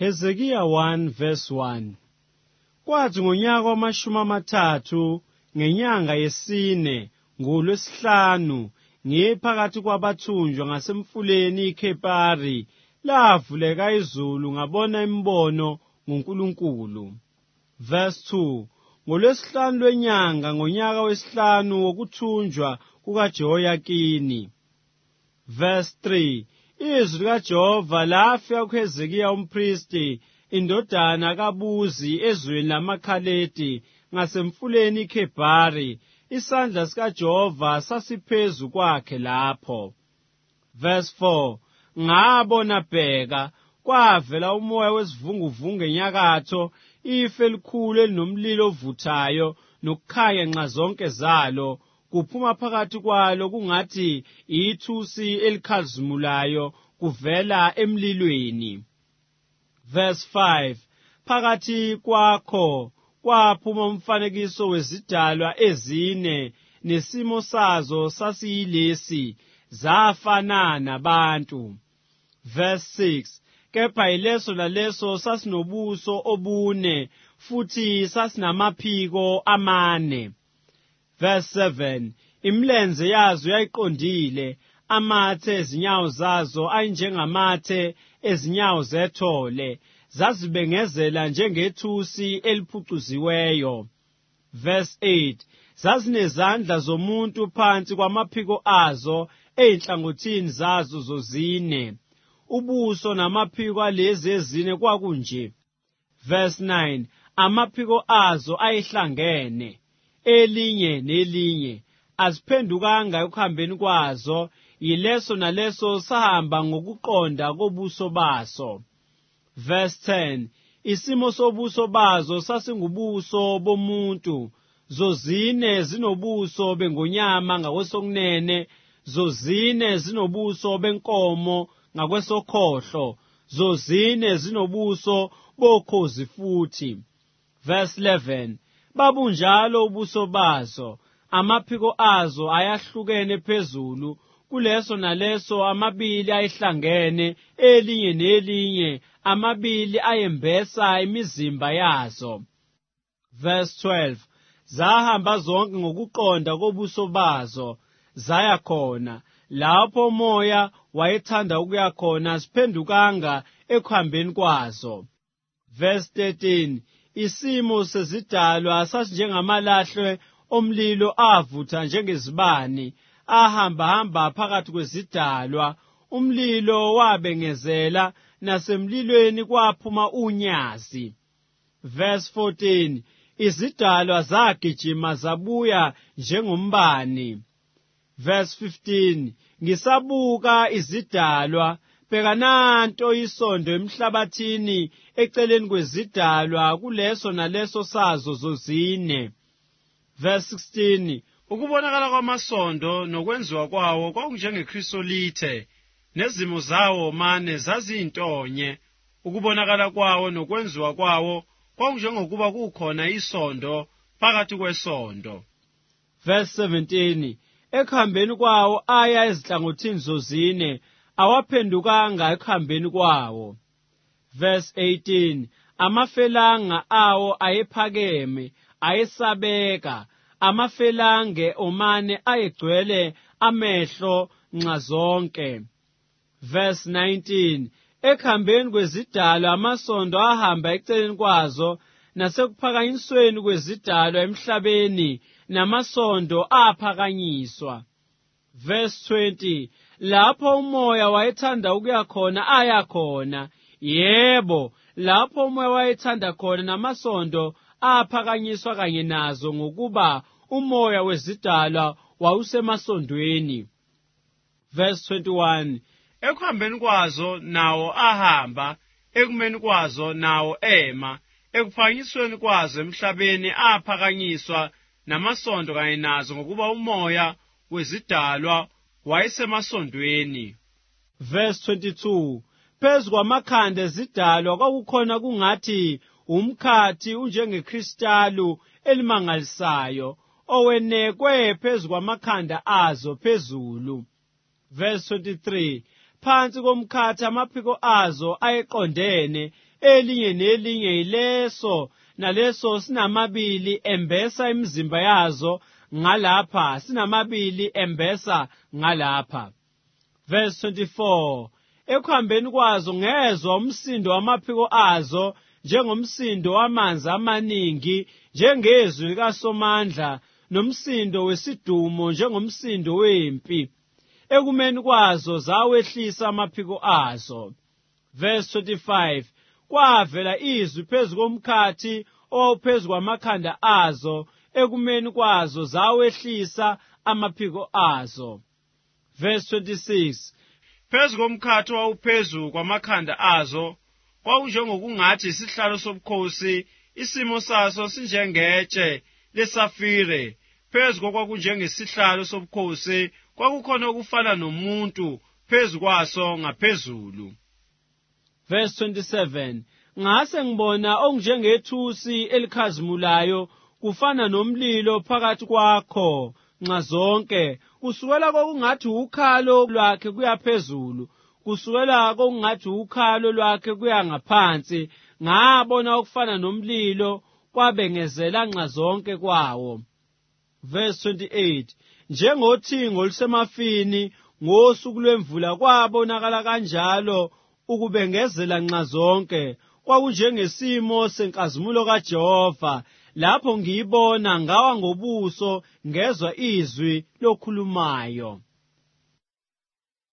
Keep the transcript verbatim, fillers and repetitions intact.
Hezekiah one verse one. Kwathi ngonyaka wamashumi amathathu ngenyanga yesine ngolwesihlanu ngiphakathi kwabathunjwa ngasemfuleni iKhebari lavuleka izulu ngabona imbono ngoNkulunkulu. Verse two. Ngolwesihlanu lwenyanga ngonyaka wesihlanu wokuthunjwa kukaJehoyakini. Verse three. Izwi likaJehova lafika kuHezekiya umpristi indodana kaBuzi ezweni lamaKhaledi ngasemfuleni iKhebari. Isandla sikaJehova sasiphezu kwakhe lapho. Verse four. Ngabona bheka kwavela umoya wesivunguvungu enyakatho, ife elikhulu elinomlilo ovuthayo nokukhanya nxa zonke zalo, kuphuma phakathi kwalo kungathi ithusi elikhazimulayo kuvela emlilweni. Verse five. Phakathi kwakho kwaphuma umfanekiso wezidalwa ezine, nesimo sazo sasiyilesi, zafana nabantu. Verse six. Kepha yileso laleso sasinobuso obune, futhi sasinamaphiko amane. Verse seven. Imilenze yazo yayiqondile, amathe ezinyawo zazo ayinjengamathe ezinyawo zethole, zazibengezela njengethusi eliphucuziweyo. Verse eight. Zazinezandla zomuntu phansi kwamaphiko azo eyinhlangothini zazo zozine. Ubuso namaphiko alezi ezine kwakunje. Verse nine. Amaphiko azo ayehlangene, elinye nelinye, aziphendukanga ekuhambeni kwazo, yileso naleso sahamba ngokuqonda kobuso baso. Verse ten. Isimo sobuso bazo sasingubuso bomuntu, zozine zinobuso bengonyama ngakwesokunene, zozine zinobuso benkomo ngakwesokhohlo, zozine zinobuso bokhozi futhi. Verse eleven. Babunjalo ubuso bazo, amaphiko azo ayahlukene phezulu, kuleso naleso amabili ayehlangene, elinye nelinye, amabili ayembesa imizimba yazo. Verse twelve. Zahamba zonke ngokuqonda kobuso bazo, zaya khona lapho umoya wayethanda ukuya khona, ziphendukanga ekuhambeni kwazo. Verse thirteen. Isimo sezidalwa sasinjengamalahle omlilo avutha njengezibani, ahamba-hamba phakathi kwezidalwa. Umlilo wabengezela, nasemlilweni kwaphuma unyazi. Verse fourteen. Izidalwa zagijima zabuya njengombani. Verse fifteen. Ngisabuka izidalwa, bheka nanto isondo emhlabathini eceleni kwezidalwa, kuleso naleso sazo zozine. Verse sixteen. Ukubonakala kwamasondo nokwenziwa kwawo kwakunjengekrisolithe, nezimo zawo mane zaziyintonye. Ukubonakala kwawo nokwenziwa kwawo kwakunjengokuba kukhona isondo phakathi kwesondo. Verse seventeen. Ekuhambeni kwawo aya ezinhlangothini zozine, awaphendukanga ekuhambeni kwawo. Verse eighteen. Amafelanga awo ayephakeme, ayesabeka, amafelange omane ayegcwele amehlo nxa zonke. Verse nineteen. Ekuhambeni kwezidalwa amasondo ahamba eceleni kwazo, nasekuphakanyisweni kwezidalwa emhlabeni namasondo aphakanyiswa. Verse twenty. Lapho umoya wayethanda ukuya khona aya khona, yebo, lapho umoya wayethanda khona namasondo aphakanyiswa kanye nazo, ngokuba umoya wezidalwa wawusemasondweni. Verse twenty-one. Ekuhambeni kwazo nawo ahamba, ekumeni kwazo nawo ema, ekuphakanyisweni kwazo emhlabeni aphakanyiswa namasondo kanye nazo, ngokuba umoya wezidalwa wayesemasondweni. Verse twenty-two. Phezu kwamakhanda ezidalwa kwakukhona kungathi umkhathi unjengekristalu elimangalisayo, owenekwe phezu kwamakhanda azo phezulu. Verse twenty-three. ngaphansi komkhathi amaphiko azo ayeqondene, elinye nelinye yileso naleso sinamabili embesa imizimba yazo ngalapha, sinamabili embesa ngalapha. Verse twenty-four. Ekuhambeni kwazo ngezwa umsindo wamaphiko azo njengomsindo wamanzi amaningi, njengezwi likaSomandla, nomsindo wesidumo njengomsindo wempi. Ekumeni kwazo zawehlisa amaphiko azo. Verse twenty-five. Kwavela izwi phezu komkhathi owawuphezu kwamakhanda azo, ekumeni kwazo zawehlisa amaphiko azo. Verse twenty-six. Phezu komkhathi owawuphezu kwamakhanda azo, kwakunjengokungathi isihlalo sobukhosi, isimo saso sinjengetshe lesafire. Phezu kokwakunjengesihlalo sobukhosi, kwakukhona okufana nomuntu phezu kwaso ngaphezulu. Verse twenty-seven. Ngase ngibona okunjengethusi elikhazimulayo, kufana nomlilo phakathi kwakho nxazonke, kusukela kokungathi ukhalo lwakhe kuya phezulu, kusukela kokungathi ukhalo lwakhe kuya ngaphansi. Ngabona okufana nomlilo kwabengezela nxazonke kwawo. Verse twenty-eight. Njengothingo olusemafini ngosuku lwemvula kwabonakala kanjalo ukubengezela nxazonke, kwakunjengesimo senkazimulo kaJehova. Lapho ngiyibona ngawa ngobuso, ngezwa izwi lokhulumayo.